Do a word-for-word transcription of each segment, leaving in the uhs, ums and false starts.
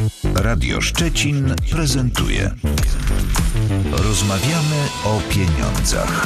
Radio Szczecin prezentuje Rozmawiamy o pieniądzach.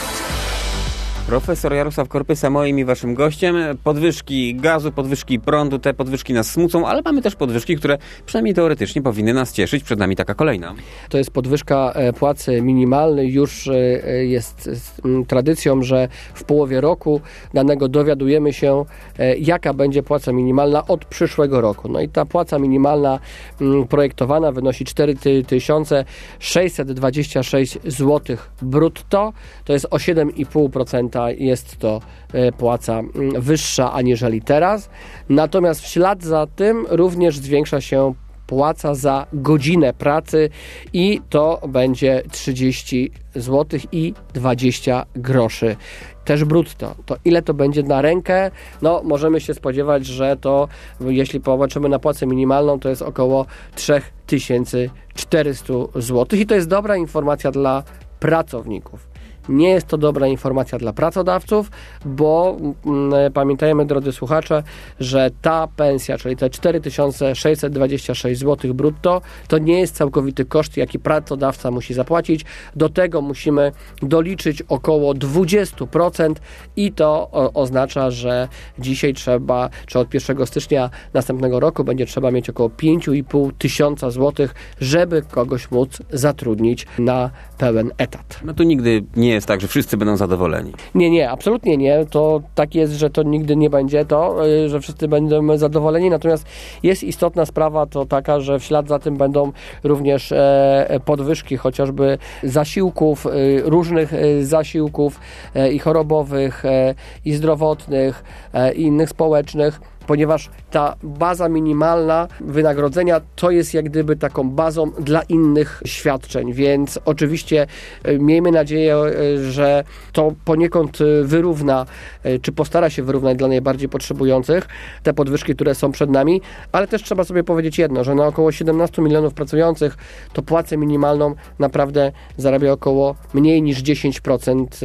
Profesor Jarosław Korpysa moim i waszym gościem. Podwyżki gazu, podwyżki prądu, te podwyżki nas smucą, ale mamy też podwyżki, które przynajmniej teoretycznie powinny nas cieszyć. Przed nami taka kolejna. To jest podwyżka płacy minimalnej. Już jest tradycją, że w połowie roku danego dowiadujemy się, jaka będzie płaca minimalna od przyszłego roku. No i ta płaca minimalna projektowana wynosi cztery tysiące sześćset dwadzieścia sześć złotych brutto. To jest o siedem i pół procent jest to płaca wyższa aniżeli teraz. Natomiast w ślad za tym również zwiększa się płaca za godzinę pracy i to będzie trzydzieści złotych i dwadzieścia groszy. Też brutto. To ile to będzie na rękę? No, możemy się spodziewać, że to, jeśli popatrzymy na płacę minimalną, to jest około trzy tysiące czterysta złotych i to jest dobra informacja dla pracowników. Nie jest to dobra informacja dla pracodawców, bo mm, pamiętajmy, drodzy słuchacze, że ta pensja, czyli te cztery tysiące sześćset dwadzieścia sześć złotych brutto, to nie jest całkowity koszt, jaki pracodawca musi zapłacić. Do tego musimy doliczyć około dwadzieścia procent i to o, oznacza, że dzisiaj trzeba, czy od pierwszego stycznia następnego roku będzie trzeba mieć około pięć i pół tysiąca złotych, żeby kogoś móc zatrudnić na pełen etat. No to nigdy nie jest tak, że wszyscy będą zadowoleni. Nie, nie, absolutnie nie. To tak jest, że to nigdy nie będzie to, że wszyscy będą zadowoleni. Natomiast jest istotna sprawa to taka, że w ślad za tym będą również e, podwyżki chociażby zasiłków, e, różnych e, zasiłków e, i chorobowych, e, i zdrowotnych, e, i innych społecznych, ponieważ ta baza minimalna wynagrodzenia to jest jak gdyby taką bazą dla innych świadczeń, więc oczywiście miejmy nadzieję, że to poniekąd wyrówna, czy postara się wyrównać dla najbardziej potrzebujących te podwyżki, które są przed nami, ale też trzeba sobie powiedzieć jedno, że na około siedemnaście milionów pracujących to płacę minimalną naprawdę zarabia około mniej niż dziesięć procent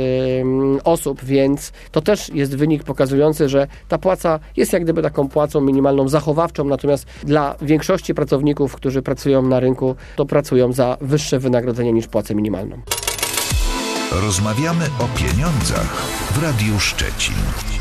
osób, więc to też jest wynik pokazujący, że ta płaca jest jak gdyby taką płacą minimalną zachowawczą, natomiast dla większości pracowników, którzy pracują na rynku, to pracują za wyższe wynagrodzenie niż płacę minimalną. Rozmawiamy o pieniądzach w Radiu Szczecin.